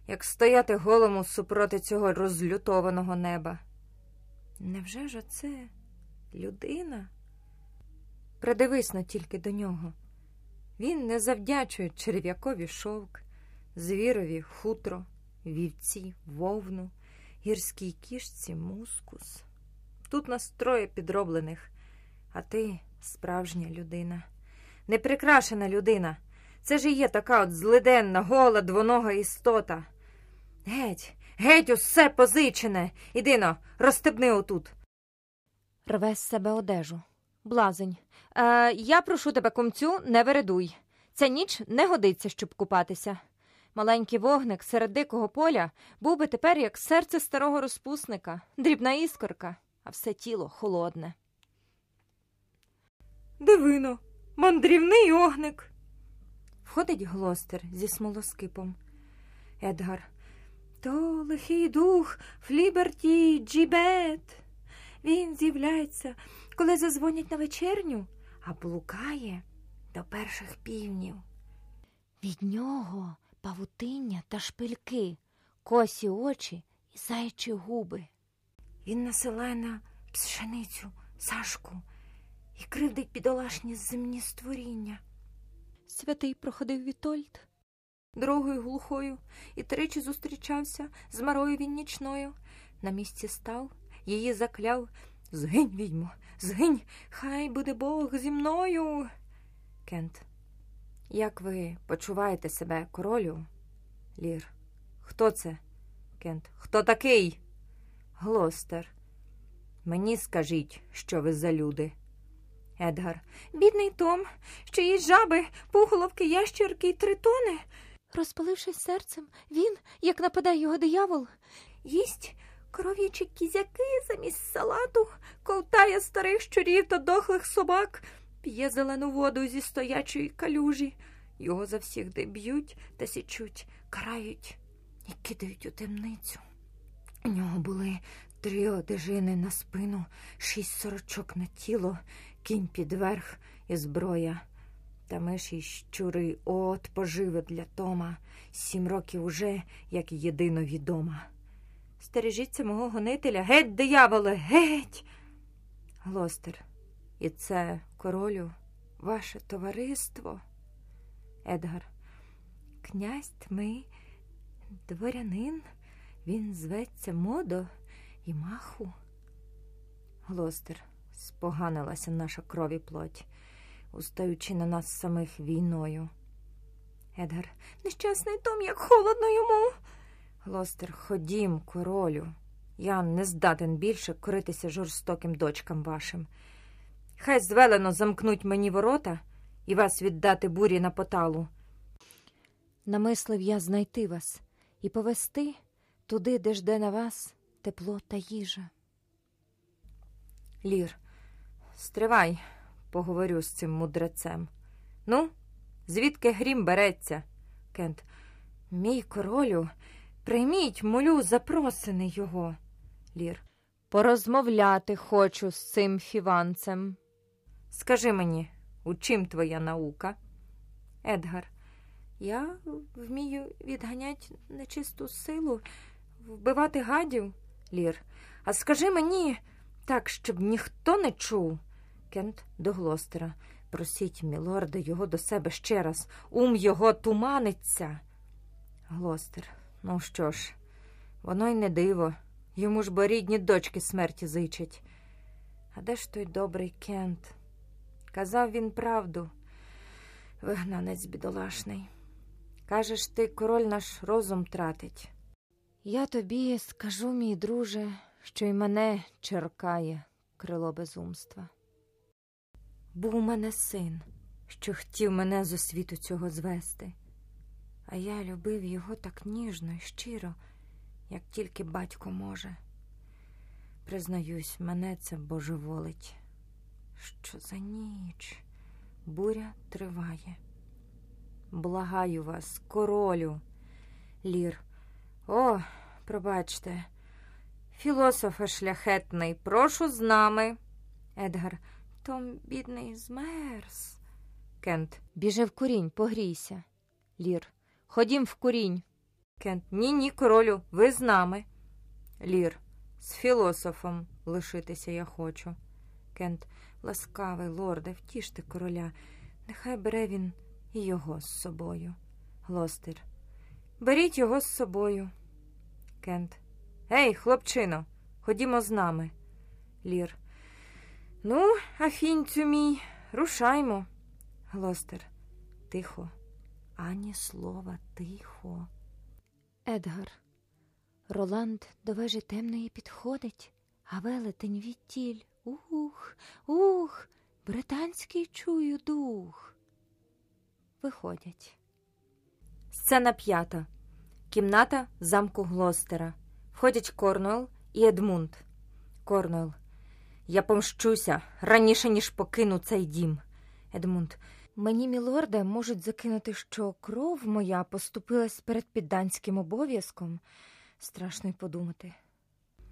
як стояти голому супроти цього розлютованого неба. Невже ж оце людина? Придивись-но тільки до нього. Він не завдячує черв'якові шовк, звірові хутро, вівці, вовну, гірській кішці мускус. Тут нас троє підроблених, а ти справжня людина. Неприкрашена людина. Це ж і є така от злиденна, гола, двонога істота. Геть, геть усе позичене. Ідино, розстебни отут. Рве з себе одежу. Блазень. Я прошу тебе, кумцю, не вередуй. Ця ніч не годиться, щоб купатися. Маленький вогник серед дикого поля був би тепер як серце старого розпусника, дрібна іскорка, а все тіло холодне. Дивино, мандрівний огник. Входить Глостер зі смолоскипом. Едгар. То лихий дух Фліберті Джібет. Він з'являється, коли зазвонять на вечерню, а блукає до перших півнів. Від нього павутиння та шпильки, косі очі і заячі губи. Він насилає на пшеницю, сашку і кривдить бідолашні земні створіння. Святий проходив Вітольд. Дорогою глухою і тричі зустрічався з Марою Віннічною. На місці став, її закляв. Згинь, відьмо, згинь, хай буде Бог зі мною. Кент. Як ви почуваєте себе, королю? Лір. Хто це? Кент. Хто такий? Глостер. Мені скажіть, що ви за люди. Едгар. Бідний Том, що їсть жаби, пуголовки, ящерки й тритони. Розпалившись серцем, він, як нападає його диявол, їсть коров'ячі кізяки замість салату, ковтає старих щурів та дохлих собак, п'є зелену воду зі стоячої калюжі. Його завсігди б'ють та січуть, карають і кидають у темницю. У нього були 3 одежини на спину, 6 сорочок на тіло, кінь під верх і зброя. Та миші й щури, от поживи для Тома, 7 років уже, як єдино відома. Стережіться мого гонителя, геть, дияволе, геть! Глостер. І це, королю, ваше товариство? Едгар. Князь Тьми, дворянин, він зветься Модо і Маху. Глостер. Споганилася наша кров і плоть, устаючи на нас самих війною. Едгар. Нещасний Том, як холодно йому. Глостер. Ходім, королю. Я не здатен більше коритися жорстоким дочкам вашим. Хай звелено замкнуть мені ворота і вас віддати бурі на поталу. Намислив я знайти вас і повести туди, де жде на вас тепло та їжа. Лір. Стривай, поговорю з цим мудрецем. Ну, звідки грім береться? Кент. Мій королю, прийміть, молю, запросини його. Лір. Порозмовляти хочу з цим фіванцем. Скажи мені, у чим твоя наука? Едгар. Я вмію відганять нечисту силу, вбивати гадів. Лір. А скажи мені так, щоб ніхто не чув. Кент до Глостера. Просіть, мілорда, його до себе ще раз. Його туманиться. Глостер. Ну що ж, воно й не диво. Йому ж бо рідні дочки смерті зичать. А де ж той добрий Кент? Казав він правду. Вигнанець бідолашний. Кажеш, ти, король наш, розум тратить. Я тобі скажу, мій друже, що й мене черкає крило безумства. Був у мене син, що хотів мене зо світу цього звести. А я любив його так ніжно і щиро, як тільки батько може. Признаюсь, мене це божеволить. Що за ніч? Буря триває. Благаю вас, королю. Лір. О, пробачте. Філософе шляхетний, прошу з нами. Едгар. Том, бідний, змерз. Кент. Біжи в курінь, погрійся. Лір. Ходім в курінь. Кент. Ні, королю, ви з нами. Лір. З філософом лишитися я хочу. Кент. Ласкавий лорде, втіште короля. Нехай бере він і його з собою. Глостер. Беріть його з собою. Кент. Ей, хлопчино, ходімо з нами. Лір. Ну, афінцю мій, рушаймо. Глостер. Тихо. Ані слова, тихо. Едгар. Роланд до вежі темної підходить, а велетень відтіль. Ух, британський чую дух. Виходять. Сцена 5. Кімната замку Глостера. Входять Корнуелл і Едмунд. Корнуелл. Я помщуся раніше, ніж покину цей дім. Едмунд. Мені, мілорде, можуть закинути, що кров моя поступилась перед підданським обов'язком. Страшно й подумати.